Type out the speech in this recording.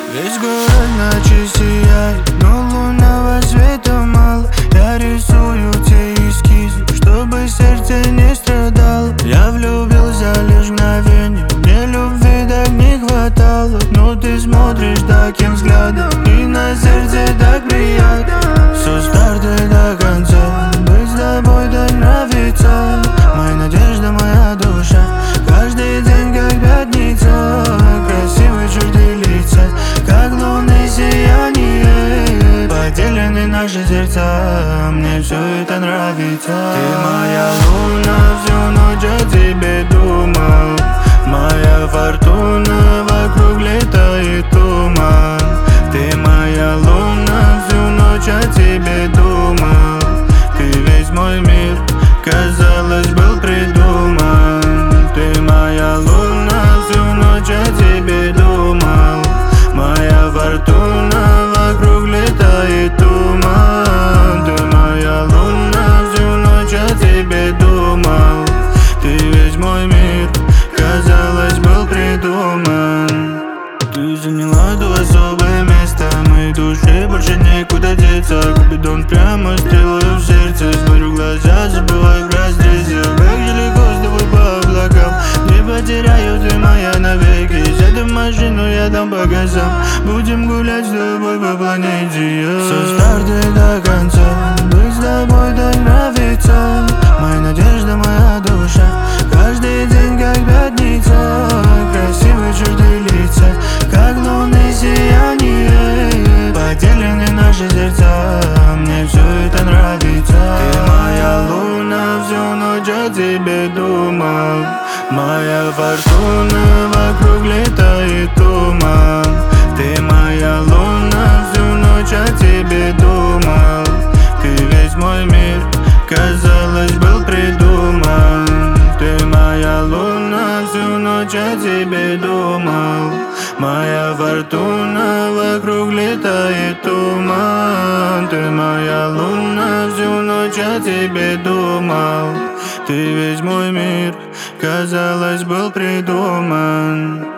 Весь город ночи сияет, но лунного света мало. Я рисую те эскизы, чтобы сердце не страдало. Я влюбился лишь в мгновенье, мне любви так не хватало. Но ты смотришь таким взглядом, и на сердце так приятно. Со старта до конца быть с тобой так нравится. Моя надежда, моя душа, каждый день как пятница. Красивые черты лица, как лунное сияние. Поделены наши сердца, мне все это нравится. Ты моя луна, всю ночь о тебе думал. Моя фортуна, вокруг летает туман. Ты моя луна, всю ночь о тебе думал. Ты весь мой мир, казалось, был придуман. Ты моя луна, всю ночь о тебе думал. Моя фортуна, вокруг летает туман. Ты моя луна, всю ночь о тебе думал. Ты весь мой мир, казалось, был придуман. Ты заняла то особое место, моей душе больше некуда деться. Купидон прямо стрелою в сердце, смотрю в глаза, забываю в разрезе. Как далеко с тобой по облакам, не потеряю, ты моя навеки. Сяду в машину, я дам по газам, будем гулять с тобой по планете. Со старта до конца быть с тобой так нравится. Моя надежда, моя душа, каждый день как пятница. Красивые черты лица, как лунное сияние. Поделены наши сердца, мне все это нравится. Ты моя луна, всю ночь о тебе думал. Моя фортуна, вокруг летает туман. Ты моя луна, всю ночь о тебе думал. Ты весь мой мир, казалось, был придуман. Ты моя луна, всю ночь о тебе думал. Моя фортуна, вокруг летает туман. Ты моя луна, всю ночь о тебе думал. Ты весь мой мир, казалось, был придуман.